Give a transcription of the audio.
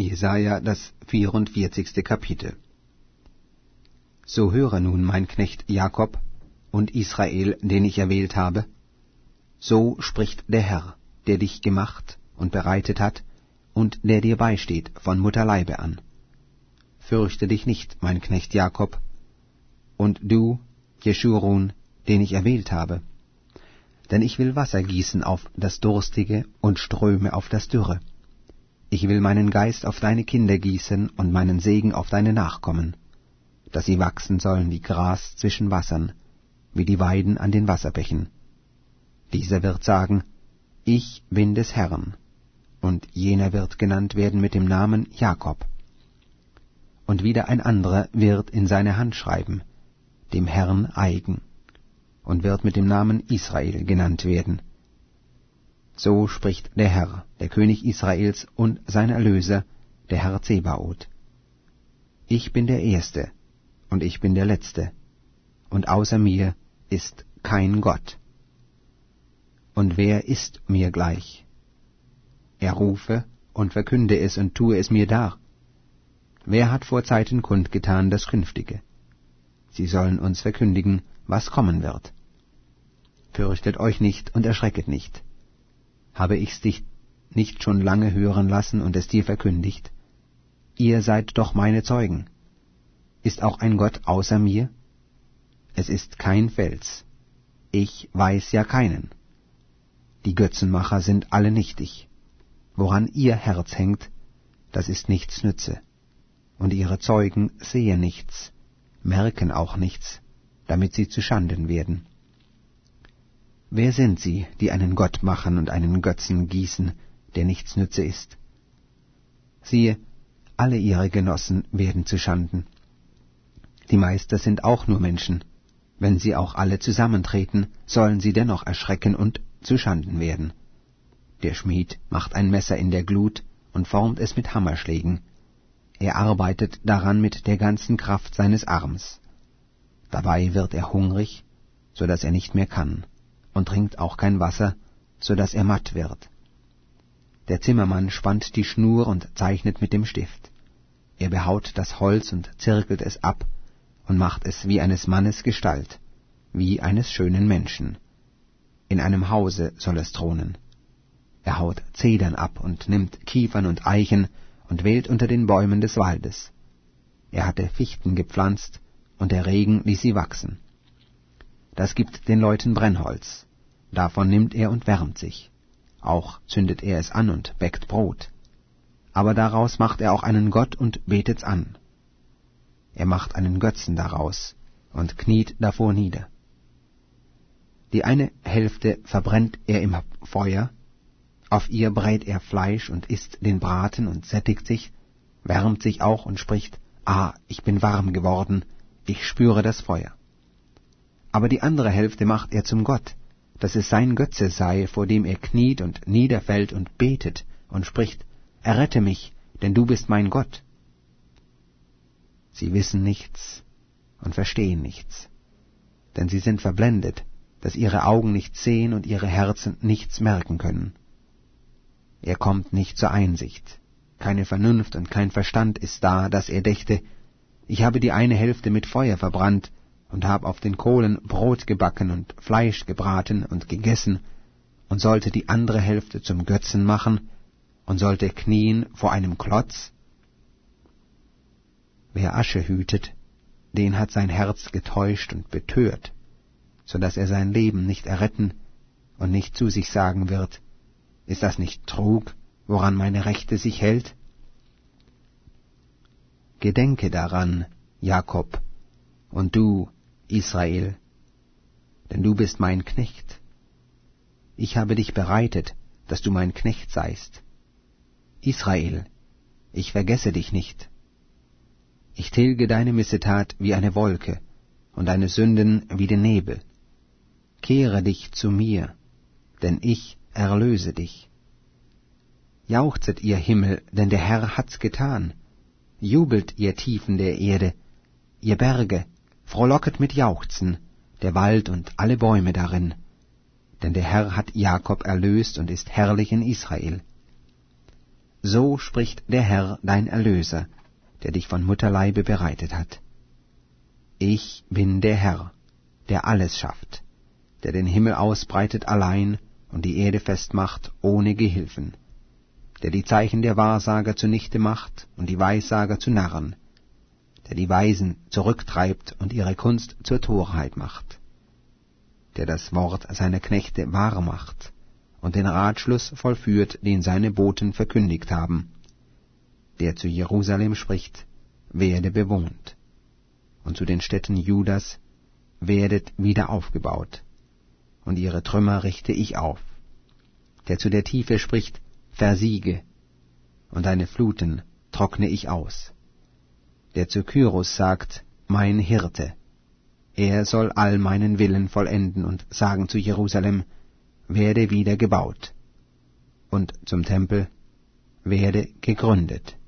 Jesaja, das 44. Kapitel. So höre nun, mein Knecht Jakob und Israel, den ich erwählt habe. So spricht der Herr, der dich gemacht und bereitet hat und der dir beisteht von Mutterleibe an. Fürchte dich nicht, mein Knecht Jakob, und du, Jeschurun, den ich erwählt habe. Denn ich will Wasser gießen auf das Durstige und Ströme auf das Dürre. Ich will meinen Geist auf deine Kinder gießen und meinen Segen auf deine Nachkommen, dass sie wachsen sollen wie Gras zwischen Wassern, wie die Weiden an den Wasserbächen. Dieser wird sagen, ich bin des Herrn, und jener wird genannt werden mit dem Namen Jakob. Und wieder ein anderer wird in seine Hand schreiben, dem Herrn eigen, und wird mit dem Namen Israel genannt werden. So spricht der Herr, der König Israels und sein Erlöser, der Herr Zebaoth. Ich bin der Erste, und ich bin der Letzte, und außer mir ist kein Gott. Und wer ist mir gleich? Er rufe und verkünde es und tue es mir dar. Wer hat vor Zeiten kundgetan das Künftige? Sie sollen uns verkündigen, was kommen wird. Fürchtet euch nicht und erschrecket nicht. Habe ich's dich nicht schon lange hören lassen und es dir verkündigt? Ihr seid doch meine Zeugen. Ist auch ein Gott außer mir? Es ist kein Fels. Ich weiß ja keinen. Die Götzenmacher sind alle nichtig. Woran ihr Herz hängt, das ist nichts nütze. Und ihre Zeugen sehen nichts, merken auch nichts, damit sie zuschanden werden. Wer sind sie, die einen Gott machen und einen Götzen gießen, der nichts nütze ist? Siehe, alle ihre Genossen werden zuschanden. Die Meister sind auch nur Menschen. Wenn sie auch alle zusammentreten, sollen sie dennoch erschrecken und zuschanden werden. Der Schmied macht ein Messer in der Glut und formt es mit Hammerschlägen. Er arbeitet daran mit der ganzen Kraft seines Arms. Dabei wird er hungrig, so dass er nicht mehr kann, und trinkt auch kein Wasser, so dass er matt wird. Der Zimmermann spannt die Schnur und zeichnet mit dem Stift. Er behaut das Holz und zirkelt es ab und macht es wie eines Mannes Gestalt, wie eines schönen Menschen. In einem Hause soll es thronen. Er haut Zedern ab und nimmt Kiefern und Eichen und wählt unter den Bäumen des Waldes. Er hatte Fichten gepflanzt, und der Regen ließ sie wachsen. Das gibt den Leuten Brennholz. Davon nimmt er und wärmt sich. Auch zündet er es an und bäckt Brot. Aber daraus macht er auch einen Gott und betet's an. Er macht einen Götzen daraus und kniet davor nieder. Die eine Hälfte verbrennt er im Feuer, auf ihr brät er Fleisch und isst den Braten und sättigt sich, wärmt sich auch und spricht, ich bin warm geworden, ich spüre das Feuer. Aber die andere Hälfte macht er zum Gott, dass es sein Götze sei, vor dem er kniet und niederfällt und betet und spricht, errette mich, denn du bist mein Gott. Sie wissen nichts und verstehen nichts, denn sie sind verblendet, dass ihre Augen nichts sehen und ihre Herzen nichts merken können. Er kommt nicht zur Einsicht, keine Vernunft und kein Verstand ist da, dass er dächte, ich habe die eine Hälfte mit Feuer verbrannt und habe auf den Kohlen Brot gebacken und Fleisch gebraten und gegessen und sollte die andere Hälfte zum Götzen machen und sollte knien vor einem Klotz? Wer Asche hütet, den hat sein Herz getäuscht und betört, so dass er sein Leben nicht erretten und nicht zu sich sagen wird, ist das nicht Trug, woran meine Rechte sich hält? Gedenke daran, Jakob, und du, Israel, denn du bist mein Knecht. Ich habe dich bereitet, dass du mein Knecht seist. Israel, ich vergesse dich nicht. Ich tilge deine Missetat wie eine Wolke und deine Sünden wie den Nebel. Kehre dich zu mir, denn ich erlöse dich. Jauchzet, ihr Himmel, denn der Herr hat's getan. Jubelt, ihr Tiefen der Erde, ihr Berge, frohlocket mit Jauchzen, der Wald und alle Bäume darin. Denn der Herr hat Jakob erlöst und ist herrlich in Israel. So spricht der Herr, dein Erlöser, der dich von Mutterleibe bereitet hat. Ich bin der Herr, der alles schafft, der den Himmel ausbreitet allein und die Erde festmacht ohne Gehilfen, der die Zeichen der Wahrsager zunichte macht und die Weissager zu Narren, der die Weisen zurücktreibt und ihre Kunst zur Torheit macht, der das Wort seiner Knechte wahr macht und den Ratschluss vollführt, den seine Boten verkündigt haben, der zu Jerusalem spricht, werde bewohnt, und zu den Städten Judas, werdet wieder aufgebaut, und ihre Trümmer richte ich auf, der zu der Tiefe spricht, versiege, und deine Fluten trockne ich aus, der zu Kyros sagt, mein Hirte, er soll all meinen Willen vollenden und sagen zu Jerusalem, werde wieder gebaut, und zum Tempel, werde gegründet.